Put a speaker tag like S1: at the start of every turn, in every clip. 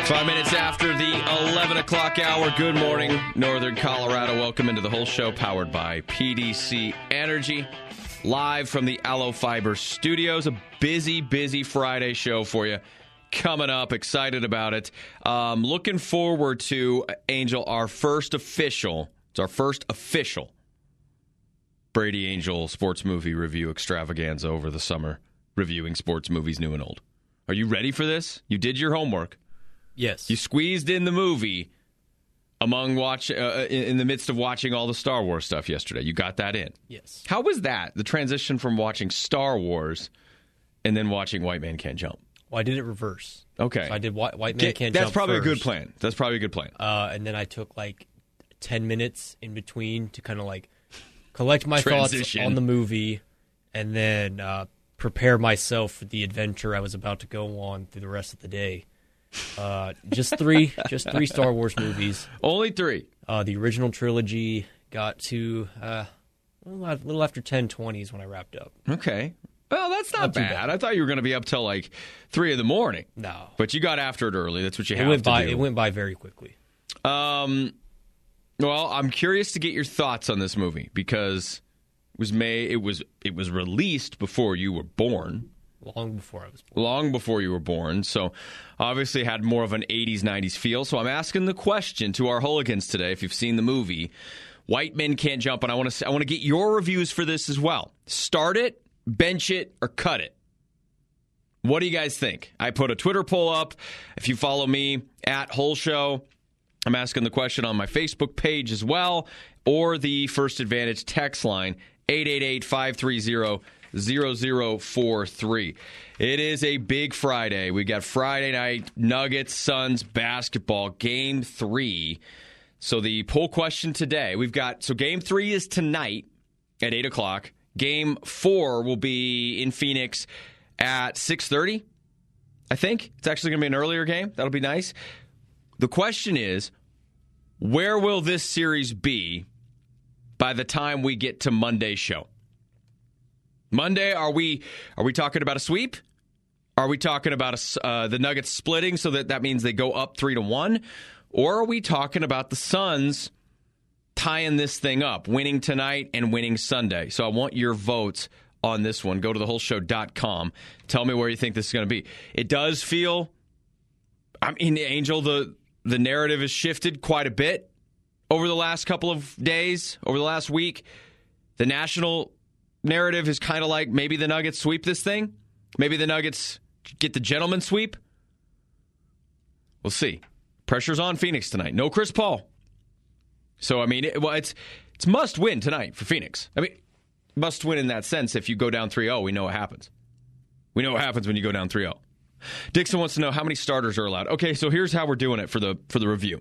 S1: 5 minutes after the 11 o'clock hour. Good morning, Northern Colorado. Welcome into the whole show, powered by PDC Energy. Live from the Allo Fiber studios. A busy Friday show for you coming up. Excited about it. Looking forward to, Angel, it's our first official Brady Angel sports movie review extravaganza over the summer, reviewing sports movies new and old. Are you ready for this? You did your homework.
S2: Yes.
S1: You squeezed in the movie in the midst of watching all the Star Wars stuff yesterday. You got that in.
S2: Yes.
S1: How was that, the transition from watching Star Wars and then watching White Man Can't Jump?
S2: Well, I did it reverse.
S1: Okay.
S2: So I did White Man Can't Jump
S1: That's probably
S2: first.
S1: a good plan.
S2: And then I took like 10 minutes in between to kind of like collect my thoughts on the movie and then prepare myself for the adventure I was about to go on through the rest of the day. Just three Star Wars movies.
S1: Only three.
S2: The original trilogy got to a little after 10:20 is when I wrapped up.
S1: Okay. Well, that's not bad. I thought you were going to be up till like 3 in the morning.
S2: No.
S1: But you got after it early. That's what you have to do.
S2: It went by very quickly.
S1: Well, I'm curious to get your thoughts on this movie because it was released before you were born.
S2: Long before I was born.
S1: Long before you were born. So obviously it had more of an 80s, 90s feel. So I'm asking the question to our hooligans today, if you've seen the movie, White Men Can't Jump, and I want to get your reviews for this as well. Start it, bench it, or cut it. What do you guys think? I put a Twitter poll up. If you follow me at Whole Show, I'm asking the question on my Facebook page as well, or the First Advantage text line, 888-530-0043. It is a big Friday. We got Friday night Nuggets Suns basketball game 3. So the poll question today, game 3 is tonight at 8 o'clock. Game 4 will be in Phoenix at 6:30. I think it's actually going to be an earlier game. That'll be nice. The question is, where will this series be by the time we get to Monday's show? Monday, are we talking about a sweep? Are we talking about the Nuggets splitting so that means they go up 3-1? Or are we talking about the Suns tying this thing up, winning tonight and winning Sunday? So I want your votes on this one. Go to thewholeshow.com. Tell me where you think this is going to be. It does feel, Angel, the narrative has shifted quite a bit over the last couple of days, over the last week. The national narrative is kind of like maybe the Nuggets sweep this thing. Maybe the Nuggets get the gentleman sweep. We'll see. Pressure's on Phoenix tonight. No Chris Paul. So, it's must win tonight for Phoenix. Must win in that sense. If you go down 3-0, we know what happens. We know what happens when you go down 3-0. Dixon wants to know how many starters are allowed. Okay, so here's how we're doing it for the review.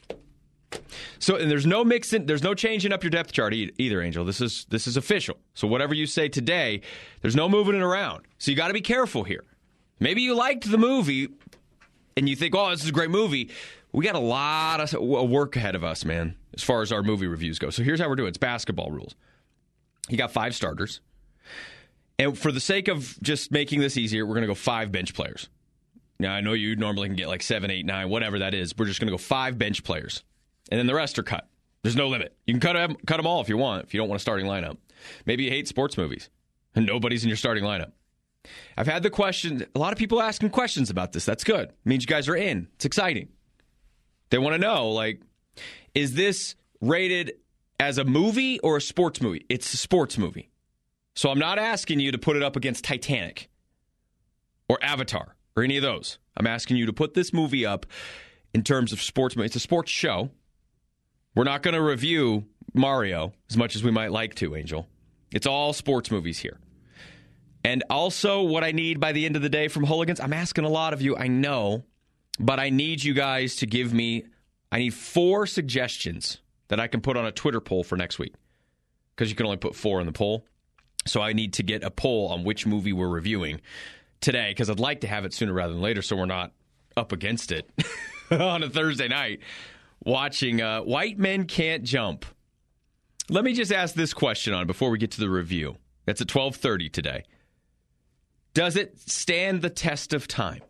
S1: So, and there's no changing up your depth chart either, Angel. This is official. So whatever you say today, there's no moving it around. So you got to be careful here. Maybe you liked the movie and you think, oh, this is a great movie. We got a lot of work ahead of us, man, as far as our movie reviews go. So here's how we're doing it. It's basketball rules. You got 5 starters. And for the sake of just making this easier, we're going to go 5 bench players. Now, I know you normally can get like 7, 8, 9, whatever that is. We're just going to go 5 bench players. And then the rest are cut. There's no limit. You can cut them all if you want, if you don't want a starting lineup. Maybe you hate sports movies and nobody's in your starting lineup. I've had the question, a lot of people asking questions about this. That's good. It means you guys are in. It's exciting. They want to know, is this rated as a movie or a sports movie? It's a sports movie. So I'm not asking you to put it up against Titanic or Avatar or any of those. I'm asking you to put this movie up in terms of sports movie. It's a sports show. We're not going to review Mario as much as we might like to, Angel. It's all sports movies here. And also what I need by the end of the day from hooligans, I'm asking a lot of you, I know, but I need you guys to give me, I need 4 suggestions that I can put on a Twitter poll for next week. Because you can only put 4 in the poll. So I need to get a poll on which movie we're reviewing today, because I'd like to have it sooner rather than later so we're not up against it on a Thursday night watching White Men Can't Jump. Let me just ask this question on before we get to the review. That's at 12:30 today. Does it stand the test of time?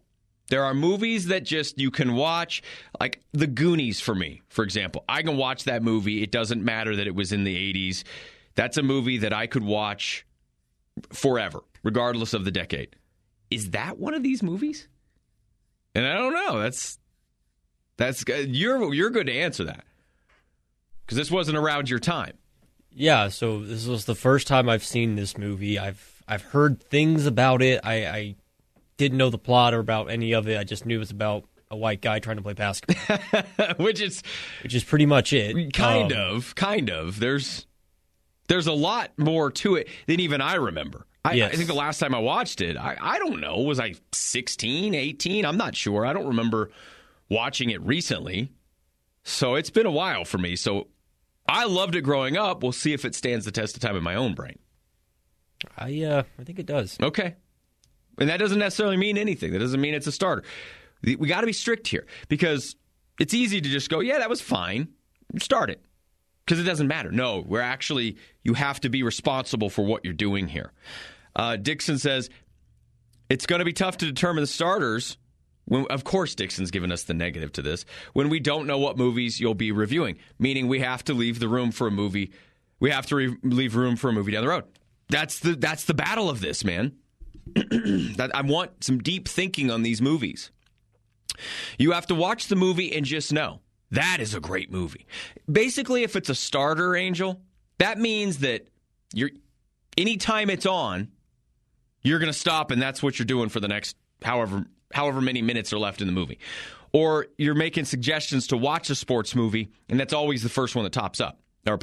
S1: There are movies that just you can watch, like The Goonies for me, for example. I can watch that movie. It doesn't matter that it was in the 80s. That's a movie that I could watch forever, regardless of the decade. Is that one of these movies? And I don't know. That's you're good to answer that, because this wasn't around your time.
S2: Yeah, so this was the first time I've seen this movie. I've heard things about it. I didn't know the plot or about any of it. I just knew it was about a white guy trying to play basketball,
S1: which is
S2: pretty much it.
S1: Kind of. There's a lot more to it than even I remember. I think the last time I watched it, I don't know, was I 16, 18? I'm not sure. I don't remember watching it recently. So it's been a while for me. So I loved it growing up. We'll see if it stands the test of time in my own brain.
S2: I think it does.
S1: Okay. And that doesn't necessarily mean anything. That doesn't mean it's a starter. We got to be strict here, because it's easy to just go, yeah, that was fine. Start it. Because it doesn't matter. No, you have to be responsible for what you're doing here. Dixon says, it's going to be tough to determine the starters. Of course, Dixon's given us the negative to this. When we don't know what movies you'll be reviewing, meaning we have to leave the room for a movie. We have to leave room for a movie down the road. That's the battle of this, man. I want some deep thinking on these movies. You have to watch the movie and just know that is a great movie. Basically, if it's a starter, Angel, that means that anytime it's on, you're going to stop, and that's what you're doing for the next however many minutes are left in the movie. Or you're making suggestions to watch a sports movie, and that's always the first one that pops up.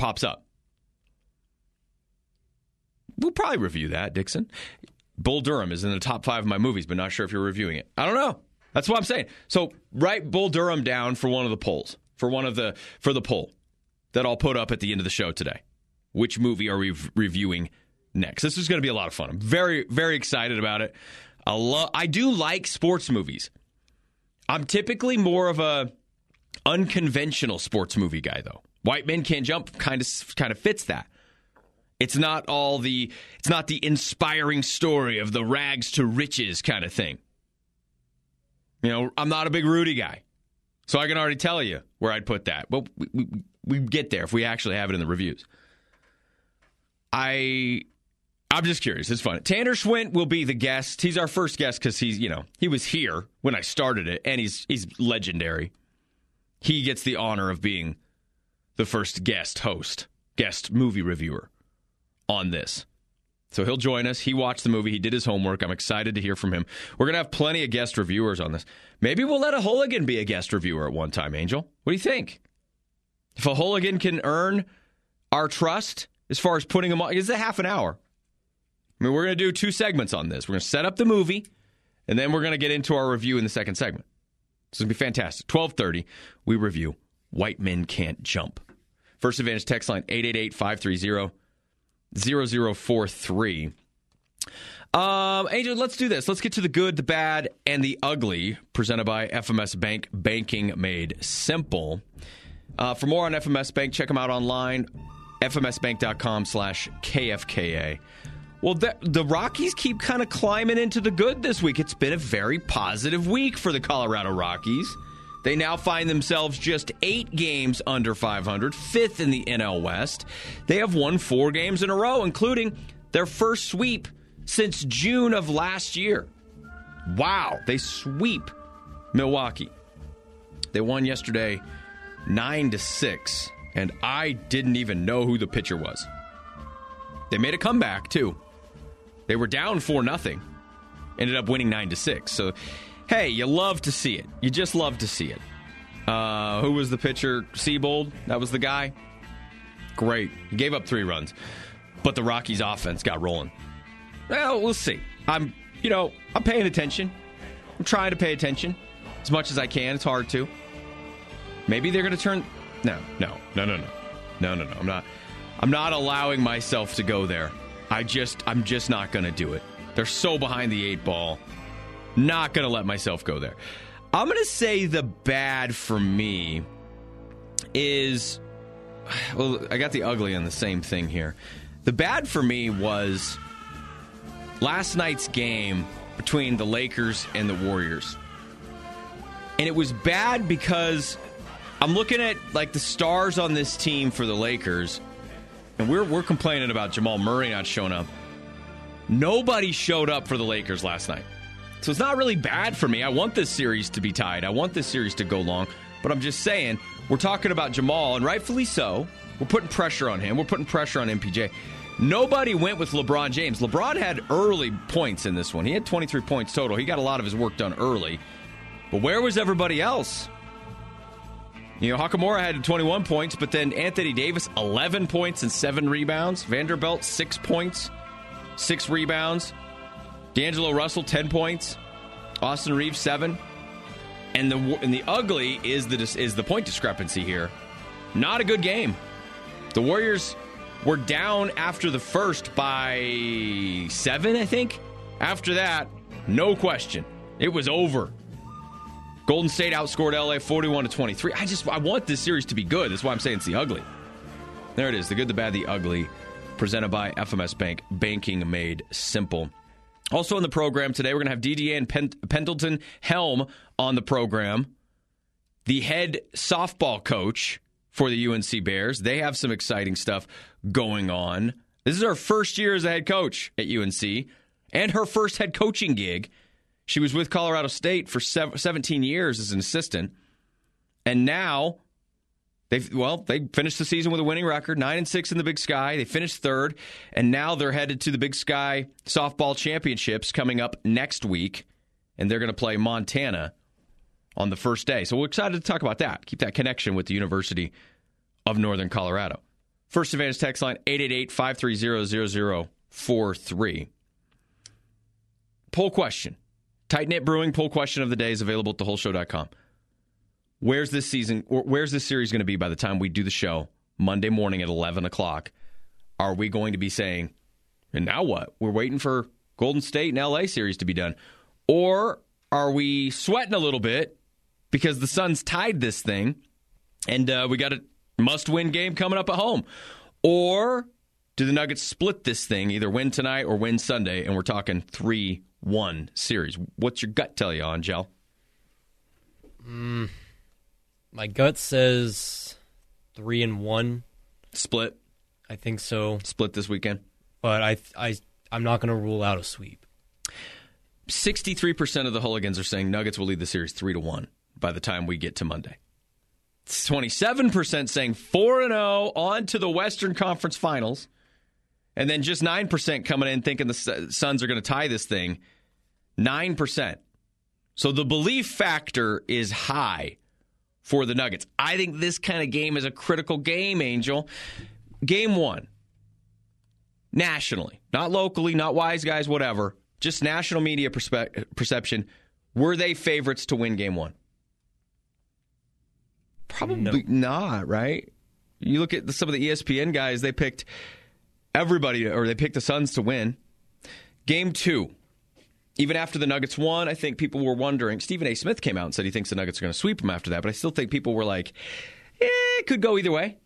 S1: We'll probably review that, Dixon. Bull Durham is in the top 5 of my movies, but not sure if you're reviewing it. I don't know. That's what I'm saying. So write Bull Durham down for one of the polls, for the poll that I'll put up at the end of the show today. Which movie are we reviewing next? This is going to be a lot of fun. I'm very, very excited about it. I do like sports movies. I'm typically more of a unconventional sports movie guy, though. White Men Can't Jump kind of fits that. It's not the inspiring story of the rags to riches kind of thing. You know, I'm not a big Rudy guy, so I can already tell you where I'd put that. But we get there if we actually have it in the reviews. I'm just curious. It's fun. Tanner Schwint will be the guest. He's our first guest because he was here when I started it, and he's legendary. He gets the honor of being the first guest movie reviewer on this. So he'll join us. He watched the movie. He did his homework. I'm excited to hear from him. We're going to have plenty of guest reviewers on this. Maybe we'll let a hooligan be a guest reviewer at one time, Angel. What do you think? If a hooligan can earn our trust as far as putting him on, it's a half an hour. I mean, we're going to do 2 segments on this. We're going to set up the movie, and then we're going to get into our review in the second segment. It's going to be fantastic. 12:30, we review White Men Can't Jump. First Advantage text line, 888-530-0043. Angel, let's do this. Let's get to the good, the bad, and the ugly, presented by FMS Bank, banking made simple. For more on FMS Bank, check them out online, fmsbank.com/KFKA. Well, the Rockies keep kind of climbing into the good this week. It's been a very positive week for the Colorado Rockies. They now find themselves just 8 games under 500, 5th in the NL West. They have won 4 games in a row, including their first sweep since June of last year. Wow, they sweep Milwaukee. They won yesterday 9-6, and I didn't even know who the pitcher was. They made a comeback, too. They were down 4-0, ended up winning 9-6. So, hey, you love to see it. You just love to see it. Who was the pitcher? Seabold? That was the guy? Great. He gave up 3 runs. But the Rockies' offense got rolling. Well, we'll see. I'm paying attention. I'm trying to pay attention as much as I can. It's hard to. Maybe they're going to turn... No. I'm not allowing myself to go there. I'm just not going to do it. They're so behind the 8 ball. Not going to let myself go there. I'm going to say the bad for me is... Well, I got the ugly on the same thing here. The bad for me was last night's game between the Lakers and the Warriors. And it was bad because I'm looking at like the stars on this team for the Lakers, and we're complaining about Jamal Murray not showing up. Nobody showed up for the Lakers last night. So it's not really bad for me. I want this series to be tied. I want this series to go long. But I'm just saying, we're talking about Jamal, and rightfully so. We're putting pressure on him. We're putting pressure on MPJ. Nobody went with LeBron James. LeBron had early points in this one. He had 23 points total. He got a lot of his work done early. But where was everybody else? Hachimura had 21 points, but then Anthony Davis, 11 points and 7 rebounds. Vanderbilt, 6 points, 6 rebounds. D'Angelo Russell, 10 points. Austin Reeves, 7. And the ugly is the point discrepancy here. Not a good game. The Warriors were down after the first by 7, I think. After that, no question. It was over. Golden State outscored LA 41-23. I want this series to be good. That's why I'm saying it's the ugly. There it is. The good, the bad, the ugly. Presented by FMS Bank. Banking made simple. Also in the program today, we're going to have DDA and Pendleton Helm on the program. The head softball coach for the UNC Bears. They have some exciting stuff going on. This is her first year as a head coach at UNC and her first head coaching gig. She was with Colorado State for 17 years as an assistant. And now they finished the season with a winning record, 9-6 in the Big Sky. They finished third, and now they're headed to the Big Sky Softball Championships coming up next week, and they're going to play Montana on the first day. So we're excited to talk about that. Keep that connection with the University of Northern Colorado. First Advantage text line, 888-530-0043. Poll question. Tight Knit Brewing poll question of the day is available at thewholeshow.com. Where's this series going to be by the time we do the show Monday morning at 11 o'clock? Are we going to be saying, and now what? We're waiting for Golden State and LA series to be done. Or are we sweating a little bit because the Suns tied this thing and we got a must-win game coming up at home? Or do the Nuggets split this thing, either win tonight or win Sunday, and we're talking 3-1 series? What's your gut tell you, Angel?
S2: My gut says 3-1.
S1: Split?
S2: I think so.
S1: Split this weekend?
S2: But I'm not going to rule out a sweep.
S1: 63% of the hooligans are saying Nuggets will lead the series 3-1 by the time we get to Monday. It's 27% saying 4-0 on to the Western Conference Finals. And then just 9% coming in thinking the Suns are going to tie this thing. 9%. So the belief factor is high for the Nuggets. I think this kind of game is a critical game, Angel. Game 1. Nationally. Not locally, not wise guys, whatever. Just national media perception. Were they favorites to win Game 1? Probably not, right? You look at some of the ESPN guys, they picked everybody, or they picked the Suns to win. Game 2. Even after the Nuggets won, I think people were wondering. Stephen A. Smith came out and said he thinks the Nuggets are going to sweep them after that, but I still think people were like, it could go either way.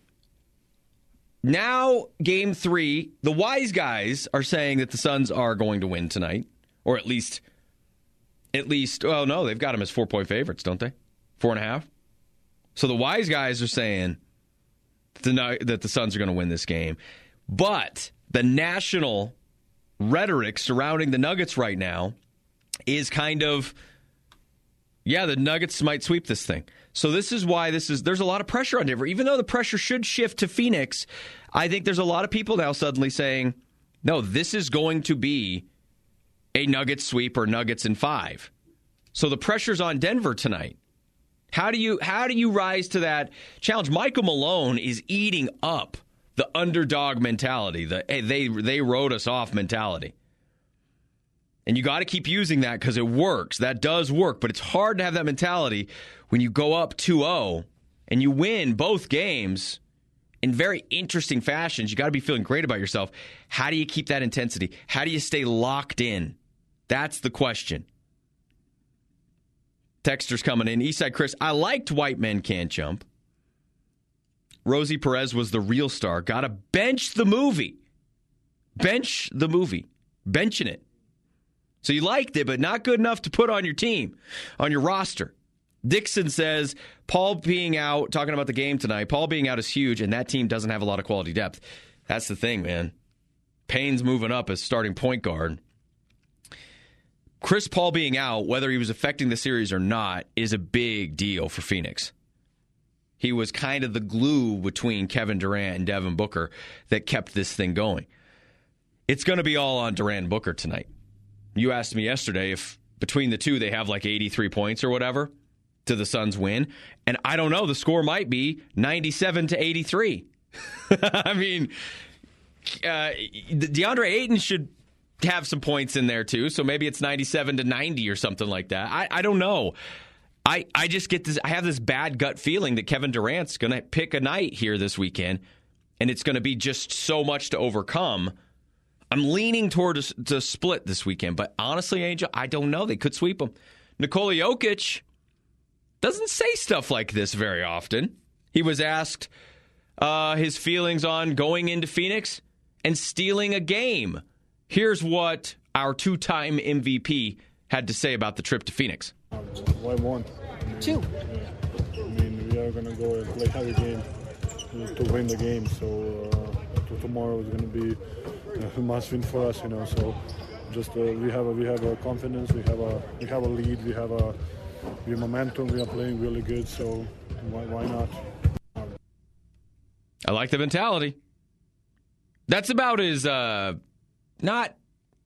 S1: Now, Game 3, the wise guys are saying that the Suns are going to win tonight, or at least, well, no, they've got them as 4-point favorites, don't they? 4.5. So the wise guys are saying that the Suns are going to win this game. But the national rhetoric surrounding the Nuggets right now is kind of, the Nuggets might sweep this thing. So this is why there's a lot of pressure on Denver. Even though the pressure should shift to Phoenix, I think there's a lot of people now suddenly saying, no, this is going to be a Nuggets sweep or Nuggets in 5. So the pressure's on Denver tonight. How do you rise to that challenge? Michael Malone is eating up the underdog mentality, the hey, they wrote us off mentality. And you got to keep using that because it works. That does work, but it's hard to have that mentality when you go up 2-0 and you win both games in very interesting fashions. You got to be feeling great about yourself. How do you keep that intensity? How do you stay locked in? That's the question. Texters coming in. Eastside Chris, I liked White Men Can't Jump. Rosie Perez was the real star. Got to bench the movie. Bench the movie. Benching it. So you liked it, but not good enough to put on your team, on your roster. Dixon says, Paul being out, talking about the game tonight, Paul being out is huge, and that team doesn't have a lot of quality depth. That's the thing, man. Payne's moving up as starting point guard. Chris Paul being out, whether he was affecting the series or not, is a big deal for Phoenix. He was kind of the glue between Kevin Durant and Devin Booker that kept this thing going. It's going to be all on Durant and Booker tonight. You asked me yesterday if between the two they have like 83 points or whatever to the Suns win. And I don't know. The score might be 97-83. I mean, DeAndre Ayton should have some points in there too. So maybe it's 97-90 or something like that. I don't know. I just get this. I have this bad gut feeling that Kevin Durant's going to pick a night here this weekend, and it's going to be just so much to overcome. I'm leaning toward a split this weekend, but honestly, Angel, I don't know. They could sweep them. Nikola Jokic doesn't say stuff like this very often. He was asked his feelings on going into Phoenix and stealing a game. Here's what our two-time MVP had to say about the trip to Phoenix.
S3: Why one?
S4: 2.
S3: I mean, we are going to go and play heavy game to win the game. So tomorrow is going to be a must win for us, So just we have a confidence, we have a lead, we have momentum. We are playing really good. So why not?
S1: I like the mentality. That's about as not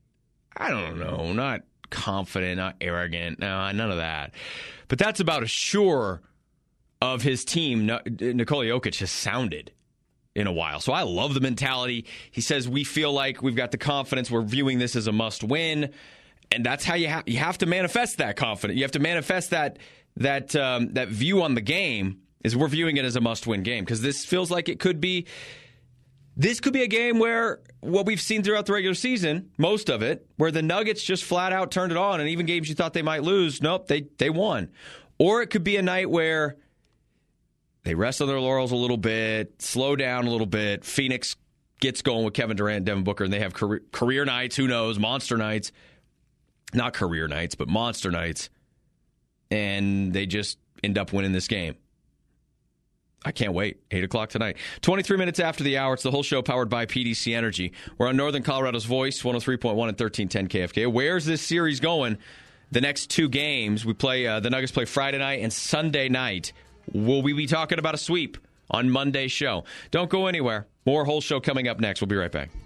S1: confident, not arrogant, no, none of that. But that's about as sure of his team Nikola Jokic has sounded in a while. So I love the mentality. He says we feel like we've got the confidence. We're viewing this as a must-win, and that's how you have to manifest that confidence. You have to manifest that view on the game. Is we're viewing it as a must-win game because this feels like it could be. This could be a game where what we've seen throughout the regular season, most of it, where the Nuggets just flat out turned it on, and even games you thought they might lose, nope, they won. Or it could be a night where they rest on their laurels a little bit, slow down a little bit. Phoenix gets going with Kevin Durant and Devin Booker, and they have career nights, who knows, monster nights. Not career nights, but monster nights. And they just end up winning this game. I can't wait. 8 o'clock tonight. 23 minutes after the hour. It's the whole show powered by PDC Energy. We're on Northern Colorado's Voice, 103.1 and 1310 KFK. Where's this series going? The next 2 games. We play. The Nuggets play Friday night and Sunday night. Will we be talking about a sweep on Monday's show? Don't go anywhere. More whole show coming up next. We'll be right back.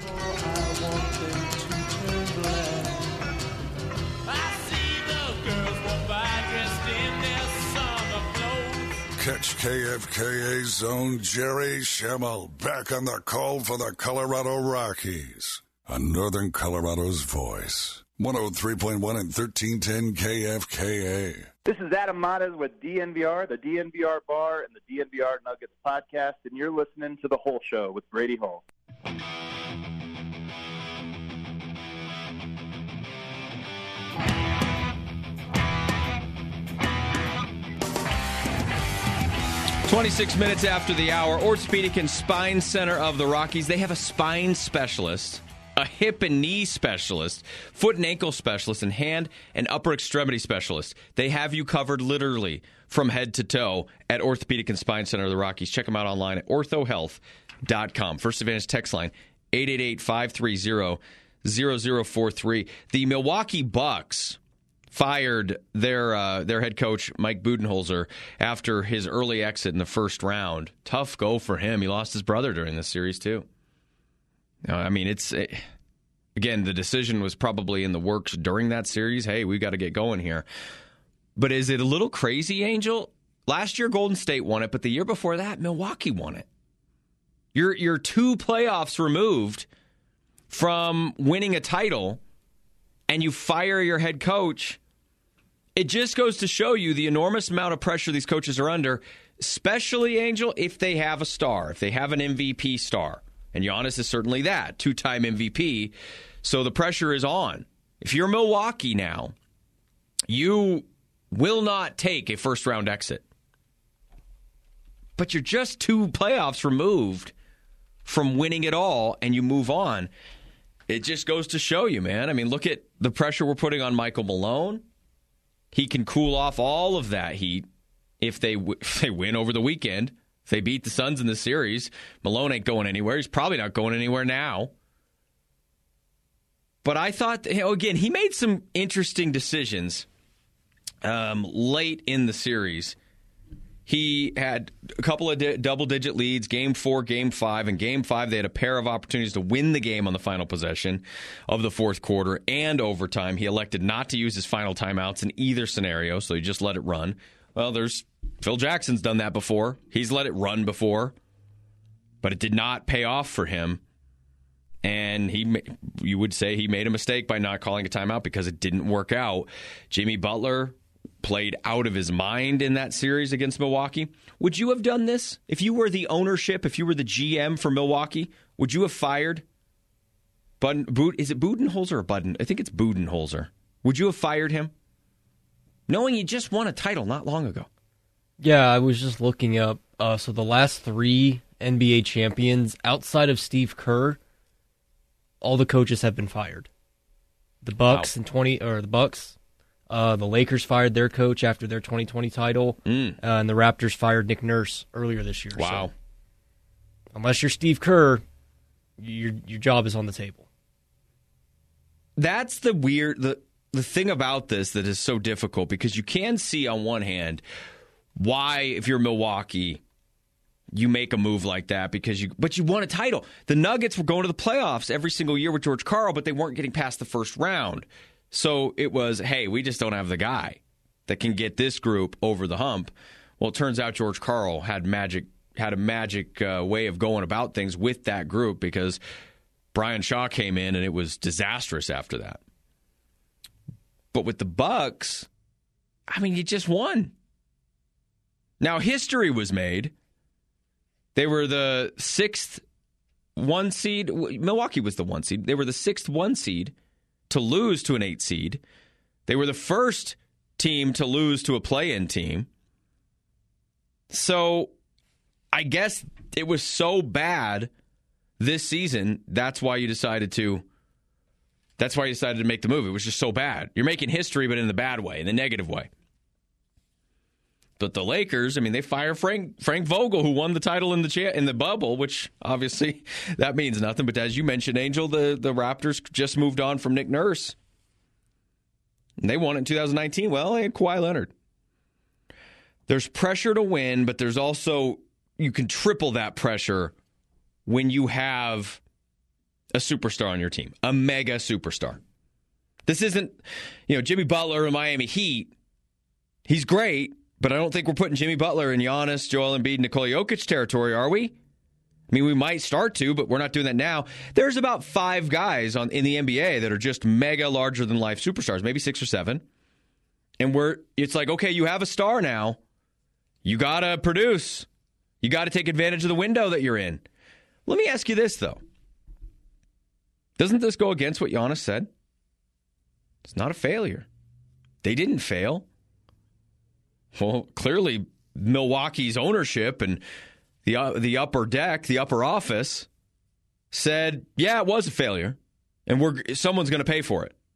S5: Catch KFKA's own Jerry Schemmel back on the call for the Colorado Rockies on Northern Colorado's Voice. 103.1 and 1310 KFKA.
S6: This is Adam Matas with DNVR, the DNVR Bar, and the DNVR Nuggets podcast, and you're listening to The Whole Show with Brady Hall.
S1: 26 minutes after the hour, Orthopedic and Spine Center of the Rockies. They have a spine specialist, a hip and knee specialist, foot and ankle specialist, and hand and upper extremity specialist. They have you covered literally from head to toe at Orthopedic and Spine Center of the Rockies. Check them out online at orthohealth.com. First Advantage text line, 888-530-0043. The Milwaukee Bucks fired their head coach, Mike Budenholzer, after his early exit in the first round. Tough go for him. He lost his brother during this series, too. I mean, again, the decision was probably in the works during that series. Hey, we got to get going here. But is it a little crazy, Angel? Last year, Golden State won it, but the year before that, Milwaukee won it. You're 2 playoffs removed from winning a title, and you fire your head coach. It just goes to show you the enormous amount of pressure these coaches are under, especially, Angel, if they have a star, if they have an MVP star. And Giannis is certainly that, 2-time MVP. So the pressure is on. If you're Milwaukee now, you will not take a first-round exit. But you're just 2 playoffs removed from winning it all, and you move on. It just goes to show you, man. I mean, look at the pressure we're putting on Michael Malone. he can cool off all of that heat if they win over the weekend. If they beat the Suns in the series, Malone ain't going anywhere. He's probably not going anywhere now. But I thought, again, he made some interesting decisions late in the series. He had a couple of double-digit leads, Game 4, Game 5. In Game 5, they had a pair of opportunities to win the game on the final possession of the fourth quarter and overtime. He elected not to use his final timeouts in either scenario, so he just let it run. Well, Phil Jackson's done that before. He's let it run before, but it did not pay off for him. And you would say he made a mistake by not calling a timeout because it didn't work out. Jimmy Butler played out of his mind in that series against Milwaukee. Would you have done this? If you were the ownership, if you were the GM for Milwaukee, would you have fired is it Budenholzer or Budden? I think it's Budenholzer. Would you have fired him? Knowing he just won a title not long ago.
S2: Yeah, I was just looking up. So the last 3 NBA champions outside of Steve Kerr, all the coaches have been fired. The Bucks the Lakers fired their coach after their 2020 title, and the Raptors fired Nick Nurse earlier this year.
S1: Wow.
S2: So, unless you're Steve Kerr, your job is on the table.
S1: That's the thing about this that is so difficult, because you can see on one hand why, if you're Milwaukee, you make a move like that but you won a title. The Nuggets were going to the playoffs every single year with George Karl, but they weren't getting past the first round. So it was, hey, we just don't have the guy that can get this group over the hump. Well, it turns out George Karl had a magic way of going about things with that group, because Brian Shaw came in and it was disastrous after that. But with the Bucks, you just won. Now, history was made. They were the 6th 1 seed. Milwaukee was the 1 seed. They were the 6th 1 seed to lose to an 8 seed. They were the first team to lose to a play-in team. So I guess it was so bad this season, that's why you decided to make the move. It was just so bad. You're making history, but in the bad way, in the negative way. But the Lakers, they fire Frank Vogel, who won the title in the bubble, which obviously that means nothing. But as you mentioned, Angel, the Raptors just moved on from Nick Nurse. And they won it in 2019. Well, they had Kawhi Leonard. There's pressure to win, but there's also, you can triple that pressure when you have a superstar on your team, a mega superstar. This isn't, Jimmy Butler and Miami Heat. He's great. But I don't think we're putting Jimmy Butler in Giannis, Joel Embiid, Nikola Jokic territory, are we? We might start to, but we're not doing that now. There's about 5 guys in the NBA that are just mega larger-than-life superstars, maybe 6 or 7. And it's like, okay, you have a star now. You got to produce. You got to take advantage of the window that you're in. Let me ask you this, though. Doesn't this go against what Giannis said? It's not a failure. They didn't fail. Well, clearly Milwaukee's ownership and the upper deck, the upper office, said, yeah, it was a failure, and someone's going to pay for it.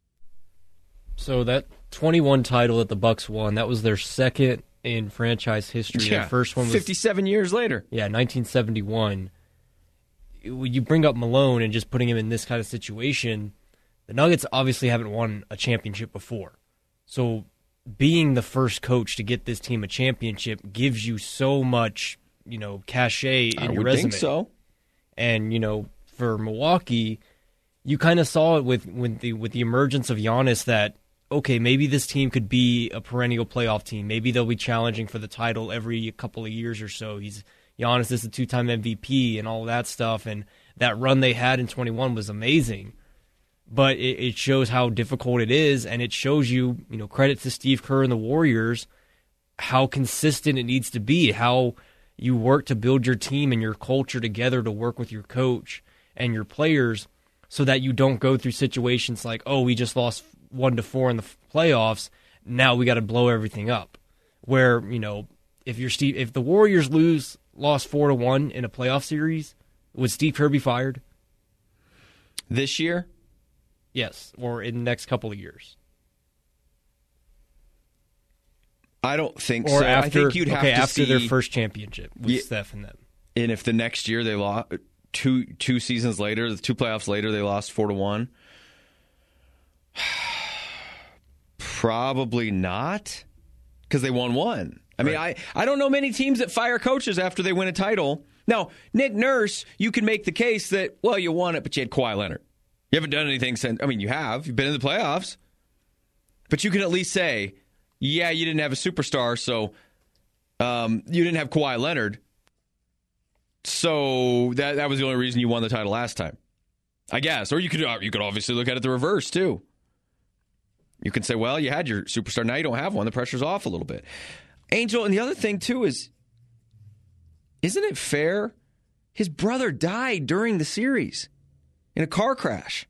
S2: So that 21 title that the Bucks won, that was their second in franchise history.
S1: Yeah,
S2: the first one was
S1: 57 years later.
S2: Yeah, 1971. When you bring up Malone and just putting him in this kind of situation, the Nuggets obviously haven't won a championship before. So being the first coach to get this team a championship gives you so much, cachet in your resume.
S1: I would think so.
S2: And, for Milwaukee, you kind of saw it with the emergence of Giannis that, okay, maybe this team could be a perennial playoff team. Maybe they'll be challenging for the title every couple of years or so. Giannis is a 2-time MVP and all that stuff, and that run they had in 21 was amazing. But it shows how difficult it is, and it shows you, credit to Steve Kerr and the Warriors, how consistent it needs to be, how you work to build your team and your culture together to work with your coach and your players so that you don't go through situations like, oh, we just lost 1-4 in the playoffs, now we got to blow everything up. Where, if the Warriors lost 4-1 in a playoff series, would Steve Kerr be fired?
S1: This year?
S2: Yes, or in the next couple of years.
S1: I don't think
S2: or
S1: so.
S2: After,
S1: I think you'd have to
S2: after
S1: see
S2: their first championship with Steph and them.
S1: And if the next year they lost two seasons later, the 2 playoffs later, they lost 4-1. Probably not, because they won one. I mean, I don't know many teams that fire coaches after they win a title. Now, Nick Nurse, you can make the case that, well, you won it, but you had Kawhi Leonard. You haven't done anything since. I mean, you have. You've been in the playoffs. But you can at least say, yeah, you didn't have a superstar, so you didn't have Kawhi Leonard. So that was the only reason you won the title last time, I guess. Or you could obviously look at it the reverse, too. You can say, well, you had your superstar. Now you don't have one. The pressure's off a little bit. Angel, and the other thing, too, is, isn't it fair? His brother died during the series in a car crash.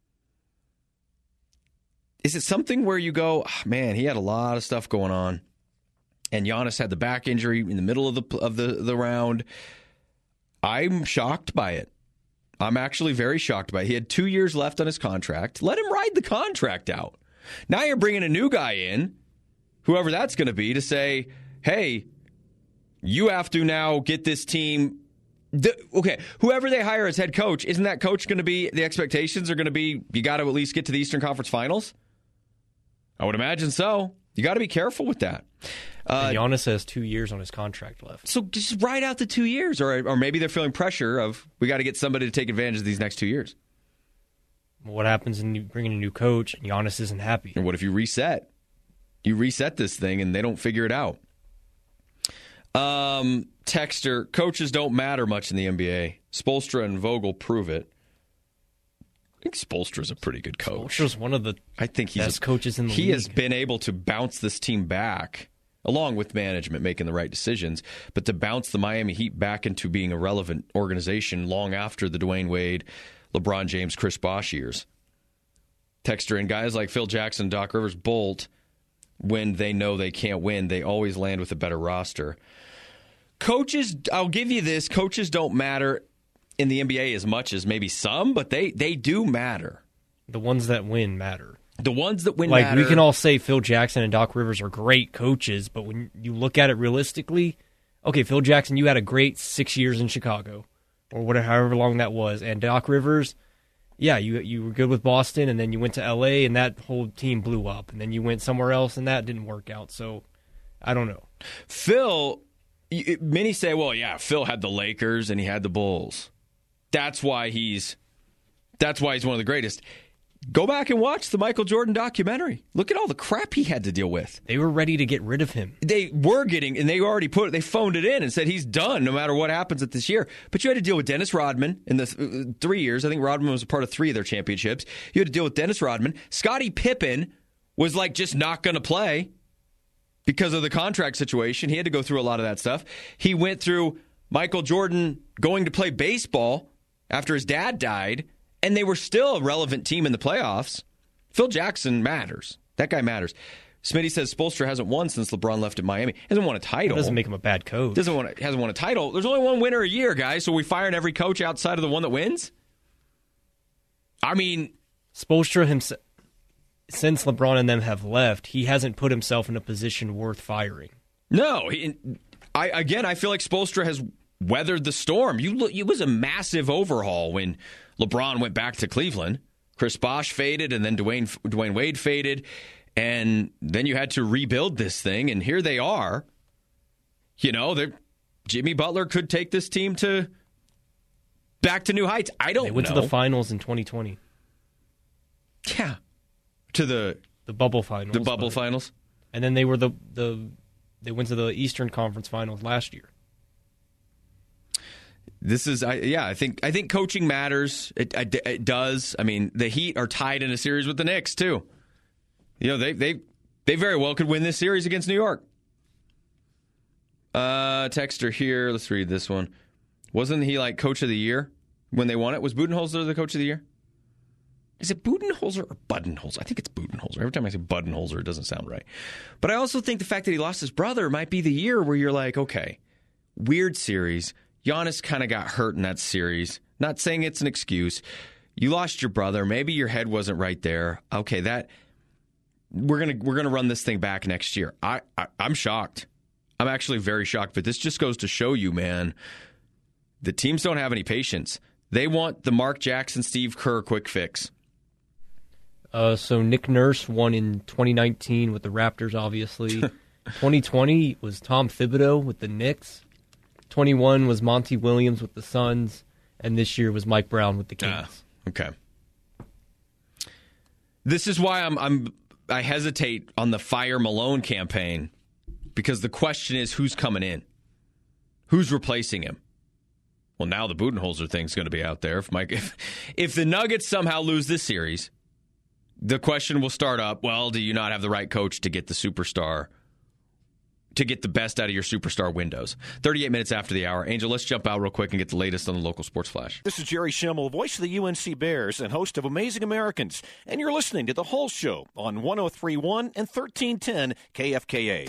S1: Is it something where you go, oh, man, he had a lot of stuff going on, and Giannis had the back injury in the middle of the round? I'm shocked by it. I'm actually very shocked by it. He had 2 years left on his contract. Let him ride the contract out. Now you're bringing a new guy in, whoever that's going to be, to say, hey, you have to now get this team. Okay, whoever they hire as head coach, isn't that coach going to be, the expectations are going to be, you got to at least get to the Eastern Conference Finals? I would imagine so. You got to be careful with that.
S2: And Giannis has 2 years on his contract left.
S1: So just ride out the 2 years, or maybe they're feeling pressure of, we got to get somebody to take advantage of these next 2 years.
S2: What happens when you bring in a new coach and Giannis isn't happy?
S1: And what if you reset? You reset this thing and they don't figure it out. Texter, coaches don't matter much in the NBA. Spoelstra and Vogel prove it. I think Spoelstra's a pretty good coach.
S2: Spoelstra's one of the best coaches in the league.
S1: He has been able to bounce this team back, along with management making the right decisions, but to bounce the Miami Heat back into being a relevant organization long after the Dwayne Wade, LeBron James, Chris Bosh years. Texter, and guys like Phil Jackson, Doc Rivers bolt when they know they can't win. They always land with a better roster. Coaches, I'll give you this, coaches don't matter in the NBA as much as maybe some, but they do matter.
S2: The ones that win matter.
S1: The ones that win matter.
S2: Like, we can all say Phil Jackson and Doc Rivers are great coaches, but when you look at it realistically, okay, Phil Jackson, you had a great 6 years in Chicago, or whatever, however long that was, and Doc Rivers, yeah, you were good with Boston, and then you went to L.A., and that whole team blew up, and then you went somewhere else, and that didn't work out, so I don't know.
S1: Phil, many say, well, yeah, Phil had the Lakers, and he had the Bulls. That's why he's one of the greatest. Go back and watch the Michael Jordan documentary. Look at all the crap he had to deal with.
S2: They were ready to get rid of him.
S1: They were getting, and they already they phoned it in and said he's done no matter what happens at this year. But you had to deal with Dennis Rodman in the 3 years. I think Rodman was a part of 3 of their championships. You had to deal with Dennis Rodman. Scottie Pippen was like just not going to play because of the contract situation. He had to go through a lot of that stuff. He went through Michael Jordan going to play baseball after his dad died, and they were still a relevant team in the playoffs. Phil Jackson matters. That guy matters. Smitty says Spoelstra hasn't won since LeBron left at Miami. He hasn't won a title.
S2: That doesn't make him a bad coach.
S1: Hasn't won a title. There's only one winner a year, guys, so we firing every coach outside of the one that wins? I mean,
S2: Spoelstra himself, since LeBron and them have left, he hasn't put himself in a position worth firing.
S1: No. I feel like Spoelstra has weathered the storm. It was a massive overhaul when LeBron went back to Cleveland. Chris Bosh faded, and then Dwayne Wade faded, and then you had to rebuild this thing, and here they are. You know, Jimmy Butler could take this team back to new heights. I don't know.
S2: They went to the finals in 2020.
S1: Yeah. To the
S2: bubble finals.
S1: The bubble finals.
S2: And then they were they went to the Eastern Conference Finals last year.
S1: This is, I think coaching matters. It does. I mean, the Heat are tied in a series with the Knicks too. You know, they very well could win this series against New York. Texter here. Let's read this one. Wasn't he like coach of the year when they won it? Was Budenholzer the coach of the year? Is it Budenholzer or Budenholzer? I think it's Budenholzer. Every time I say Budenholzer, it doesn't sound right. But I also think the fact that he lost his brother might be the year where you're like, okay, weird series. Giannis kind of got hurt in that series. Not saying it's an excuse. You lost your brother. Maybe your head wasn't right there. Okay, we're gonna run this thing back next year. I'm shocked. I'm actually very shocked. But this just goes to show you, man, the teams don't have any patience. They want the Mark Jackson, Steve Kerr quick fix.
S2: So Nick Nurse won in 2019 with the Raptors, obviously. 2020 was Tom Thibodeau with the Knicks. 21 was Monty Williams with the Suns. And this year was Mike Brown with the Kings.
S1: Okay. This is why I hesitate on the Fire Malone campaign, because the question is who's coming in? Who's replacing him? Well, now the Budenholzer thing's going to be out there. If the Nuggets somehow lose this series, the question will start up, well, do you not have the right coach to get the superstar, to get the best out of your superstar windows? 38 minutes after the hour. Angel, let's jump out real quick and get the latest on the local sports flash.
S4: This is Jerry Schimmel, voice of the UNC Bears and host of Amazing Americans. And you're listening to The Whole Show on 103.1 and 1310 KFKA.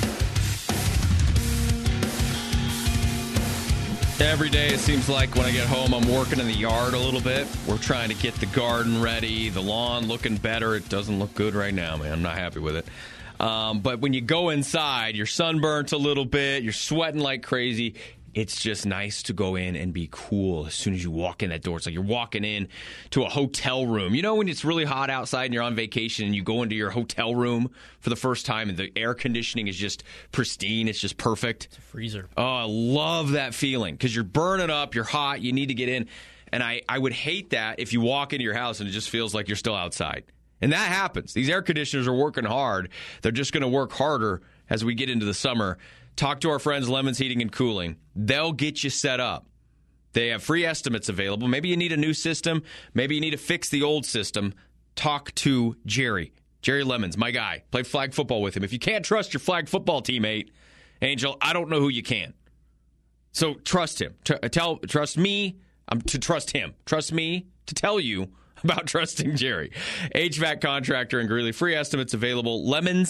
S1: Every day, it seems like when I get home, I'm working in the yard a little bit. We're trying to get the garden ready, the lawn looking better. It doesn't look good right now, man. I'm not happy with it. But when you go inside, you're sunburnt a little bit, you're sweating like crazy. It's just nice to go in and be cool as soon as you walk in that door. It's like you're walking in to a hotel room. You know when it's really hot outside and you're on vacation and you go into your hotel room for the first time and the air conditioning is just pristine. It's just perfect.
S2: It's a freezer.
S1: Oh, I love that feeling because you're burning up, you're hot, you need to get in. And I would hate that if you walk into your house and it just feels like you're still outside. And that happens. These air conditioners are working hard. They're just going to work harder as we get into the summer. Talk to our friends, Lemons Heating and Cooling. They'll get you set up. They have free estimates available. Maybe you need a new system. Maybe you need to fix the old system. Talk to Jerry. Jerry Lemons, my guy. Played flag football with him. If you can't trust your flag football teammate, Angel, I don't know who you can. So trust him. Trust me to trust him. Trust me to tell you about trusting Jerry. HVAC contractor in Greeley. Free estimates available.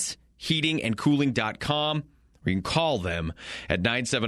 S1: LemonsHeatingandCooling.com. Or you can call them at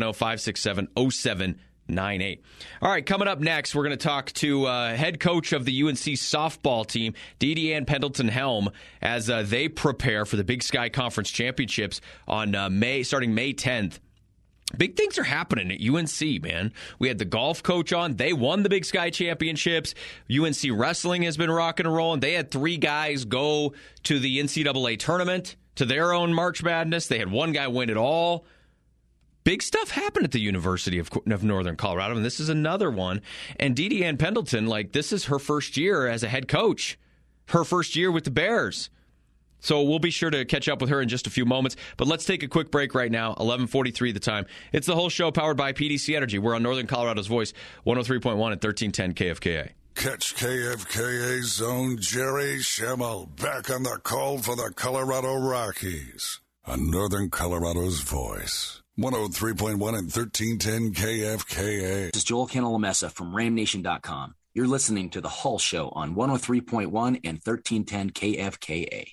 S1: 970-567-0798. All right, coming up next, we're going to talk to head coach of the UNC softball team, Deanne Pendleton-Helm, as they prepare for the Big Sky Conference Championships on starting May 10th. Big things are happening at UNC, man. We had the golf coach on. They won the Big Sky Championships. UNC Wrestling has been rocking and rolling. They had 3 guys go to the NCAA tournament, to their own March Madness. They had 1 guy win it all. Big stuff happened at the University of Northern Colorado, and this is another one. And Deanne Pendleton, this is her first year as a head coach, her first year with the Bears. So we'll be sure to catch up with her in just a few moments. But let's take a quick break right now, 11:43 the time. It's The Whole Show powered by PDC Energy. We're on Northern Colorado's Voice, 103.1 and 1310 KFKA.
S5: Catch KFKA's own Jerry Schimmel back on the call for the Colorado Rockies on Northern Colorado's Voice, 103.1 and 1310 KFKA.
S7: This is Joel Cantalamessa from RamNation.com. You're listening to The Hull Show on 103.1 and 1310 KFKA.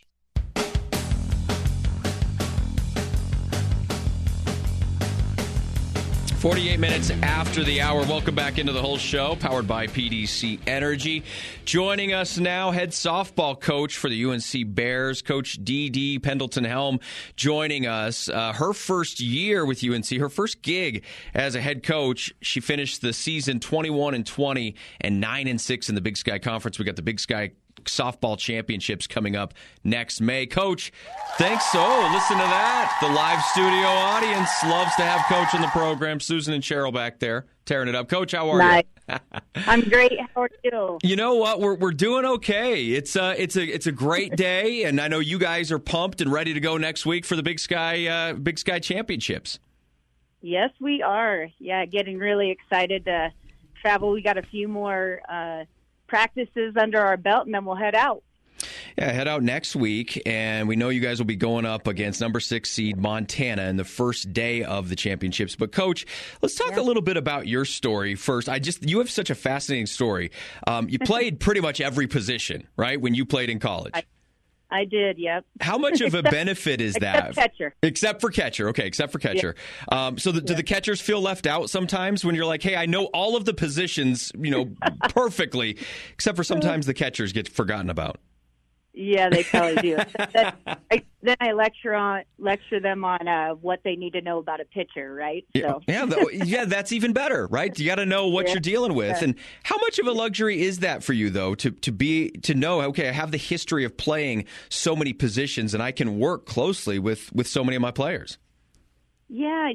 S1: 48 minutes after the hour. Welcome back into The Whole Show, powered by PDC Energy. Joining us now, head softball coach for the UNC Bears, Coach D.D. Pendleton-Helm, joining us. Her first year with UNC, her first gig as a head coach. She finished the season 21-20 and 9-6 in the Big Sky Conference. We got the Big Sky softball championships coming up next May. Coach, thanks. Listen to that. The live studio audience loves to have Coach on the program. Susan and Cheryl back there tearing it up. Coach, how are you?
S8: I'm great. How are you?
S1: You know what? We're doing okay. It's a great day, and I know you guys are pumped and ready to go next week for the Big Sky championships.
S8: Yes, we are. Yeah, getting really excited to travel. We got a few more practices under our belt, and then we'll head out.
S1: Yeah, head out next week, and we know you guys will be going up against number 6 seed Montana in the first day of the championships. But, Coach, let's talk a little bit about your story first. You have such a fascinating story. You played pretty much every position, right, when you played in college?
S8: I did, yep.
S1: How much of a benefit is that?
S8: Except for catcher.
S1: Except for catcher. Yep. Do the catchers feel left out sometimes when you're like, hey, I know all of the positions, perfectly, except for sometimes the catchers get forgotten about?
S8: Yeah, they probably do. Then I lecture them on what they need to know about a pitcher, right? So.
S1: Yeah, that's even better, right? You got to know what you're dealing with. And how much of a luxury is that for you, though, to know, okay, I have the history of playing so many positions, and I can work closely with so many of my players?
S8: Yeah,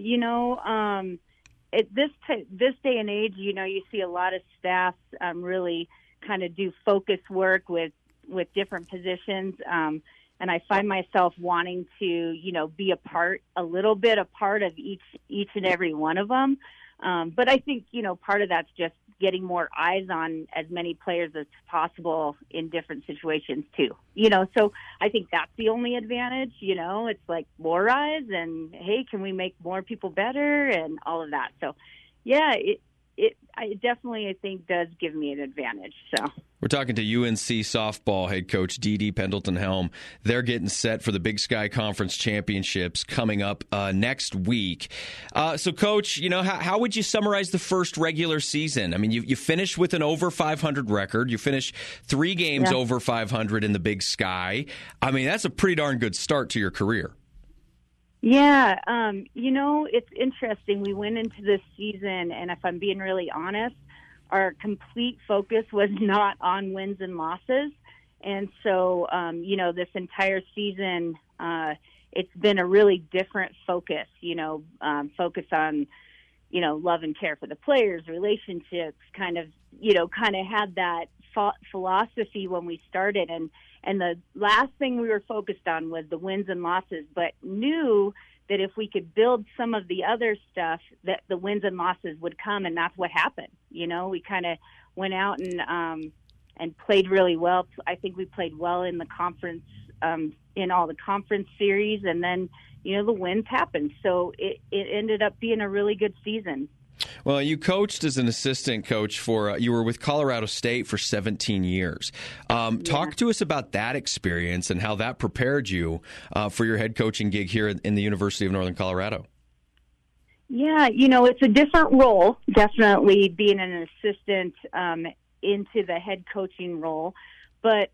S8: at this day and age, you see a lot of staff really kind of do focus work with different positions. And I find myself wanting to, be a little bit a part of each and every one of them. But I think, part of that's just getting more eyes on as many players as possible in different situations too. So I think that's the only advantage, it's like more eyes and, hey, can we make more people better and all of that. So yeah, it definitely, I think, does give me an advantage. So
S1: we're talking to UNC softball head coach Dee Pendleton Helm. They're getting set for the Big Sky Conference Championships coming up next week. So, Coach, how would you summarize the first regular season? I mean, you finished with an over 500 record. You finished 3 games over 500 in the Big Sky. I mean, that's a pretty darn good start to your career.
S8: Yeah, it's interesting. We went into this season, and if I'm being really honest, our complete focus was not on wins and losses. And so, this entire season, it's been a really different focus, focus on, love and care for the players, relationships, kind of had that philosophy when we started. And the last thing we were focused on was the wins and losses, but knew that if we could build some of the other stuff, that the wins and losses would come, and that's what happened. We kind of went out and played really well. I think we played well in the conference, in all the conference series, and then, the wins happened. So it ended up being a really good season.
S1: Well, you coached as an assistant coach you were with Colorado State for 17 years. Talk to us about that experience and how that prepared you for your head coaching gig here in the University of Northern Colorado.
S8: Yeah, it's a different role, definitely being an assistant into the head coaching role. But,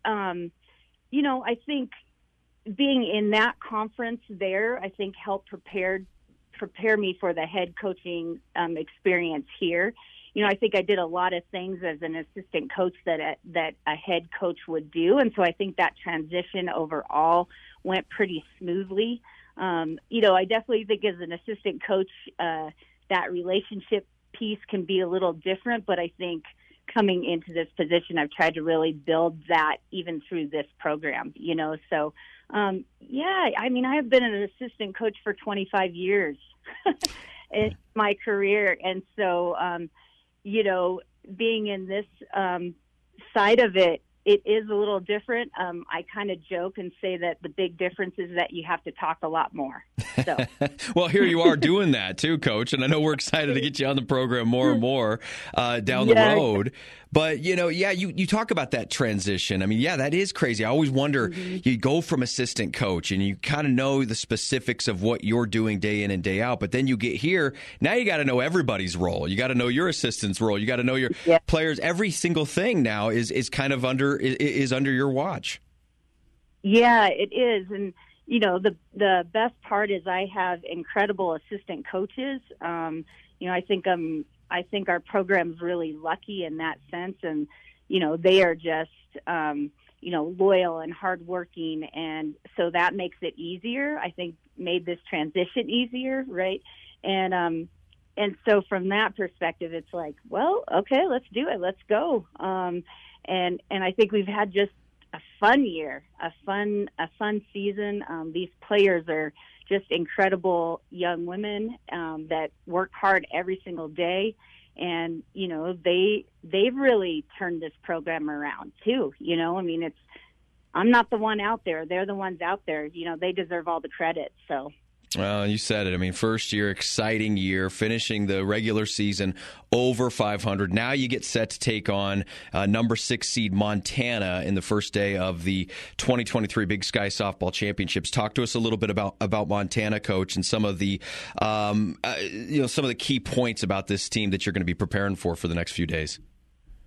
S8: I think being in that conference there, I think helped prepare me for the head coaching experience here. I think I did a lot of things as an assistant coach that a head coach would do. And so I think that transition overall went pretty smoothly. I definitely think as an assistant coach, that relationship piece can be a little different, but I think coming into this position, I've tried to really build that even through this program, so I have been an assistant coach for 25 years in my career. And so, being in this side of it, it is a little different. I kind of joke and say that the big difference is that you have to talk a lot more. So.
S1: Well, here you are doing that too, Coach, and I know we're excited to get you on the program more and more down the road. But, you talk about that transition. I mean, that is crazy. I always wonder, you go from assistant coach and you kind of know the specifics of what you're doing day in and day out. But then you get here, now you got to know everybody's role. You got to know your assistant's role. You got to know your players. Every single thing now is kind of under your watch. Yeah, it is. And, the best part is I have incredible assistant coaches. I think our program's really lucky in that sense. And, they are just, loyal and hardworking. And so that makes it easier. I think made this transition easier. Right. And so from that perspective, it's like, well, okay, let's do it. Let's go. And I think we've had just a fun year, a fun season. These players are just incredible young women that work hard every single day. And, they've really turned this program around too. I'm not the one out there. They're the ones out there. They deserve all the credit. So. Well, you said it. I mean, first year, exciting year, finishing the regular season over 500. Now you get set to take on number 6 seed Montana in the first day of the 2023 Big Sky Softball Championships. Talk to us a little bit about Montana, Coach, and some of the some of the key points about this team that you're going to be preparing for the next few days.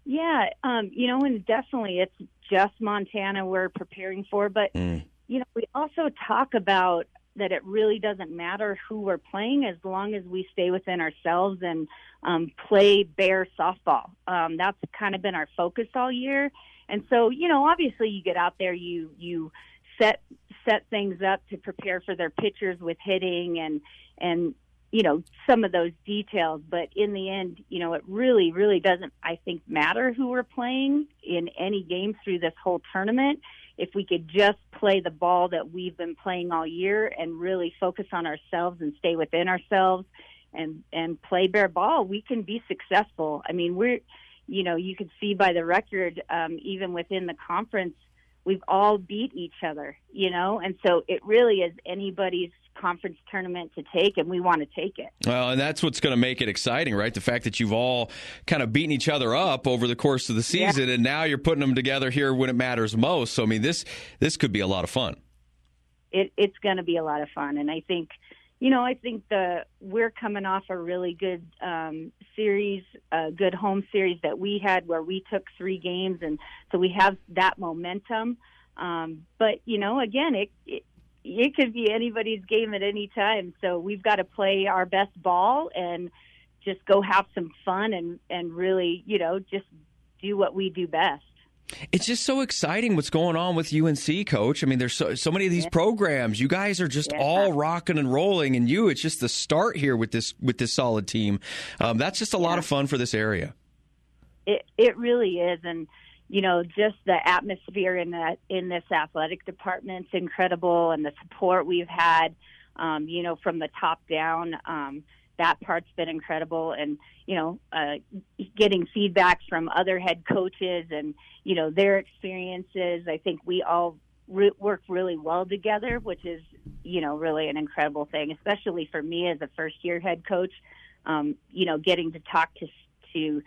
S8: Yeah, and definitely it's just Montana we're preparing for. But, we also talk about that it really doesn't matter who we're playing as long as we stay within ourselves and play Bear softball. That's kind of been our focus all year. And so, obviously you get out there, you set things up to prepare for their pitchers with hitting and some of those details. But in the end, it really, really doesn't, I think, matter who we're playing in any game through this whole tournament. If we could just play the ball that we've been playing all year and really focus on ourselves and stay within ourselves and play Bear ball, we can be successful. I mean, you can see by the record, even within the conference, we've all beat each other, and so it really is anybody's conference tournament to take, and we want to take it.
S1: Well, and that's what's going to make it exciting, right? The fact that you've all kind of beaten each other up over the course of the season, and now you're putting them together here when it matters most. So, I mean, this could be a lot of fun.
S8: It's going to be a lot of fun, and I think we're coming off a really good series, a good home series that we had where we took 3 games, and so we have that momentum. But again, it could be anybody's game at any time. So we've got to play our best ball and just go have some fun and really, just do what we do best.
S1: It's just so exciting what's going on with UNC, Coach. I mean, there's so many of these programs. You guys are just all rocking and rolling, and it's just the start here with this solid team. That's just a lot of fun for this area.
S8: It really is, and just the atmosphere in this athletic department's incredible, and the support we've had, from the top down. That part's been incredible, and getting feedback from other head coaches and their experiences. I think we all work really well together, which is really an incredible thing, especially for me as a first-year head coach. Getting to talk to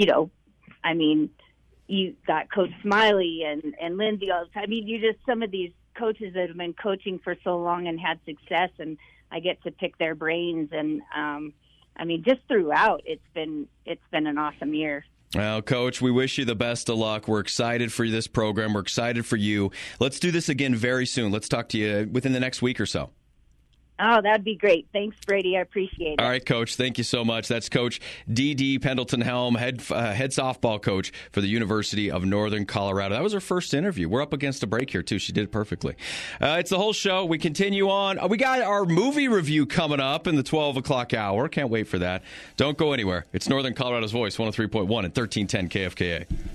S8: I mean, you got Coach Smiley and Lindsay. I mean, some of these coaches that have been coaching for so long and had success, and I get to pick their brains. And I mean, just throughout, it's been an awesome year.
S1: Well, Coach, we wish you the best of luck. We're excited for this program. We're excited for you. Let's do this again very soon. Let's talk to you within the next week or so.
S8: Oh, that'd be great. Thanks, Brady. I appreciate it.
S1: All right, Coach. Thank you so much. That's Coach D.D. Pendleton-Helm, head softball coach for the University of Northern Colorado. That was her first interview. We're up against a break here, too. She did it perfectly. It's the whole show. We continue on. We got our movie review coming up in the 12 o'clock hour. Can't wait for that. Don't go anywhere. It's Northern Colorado's Voice, 103.1 and 1310 KFKA.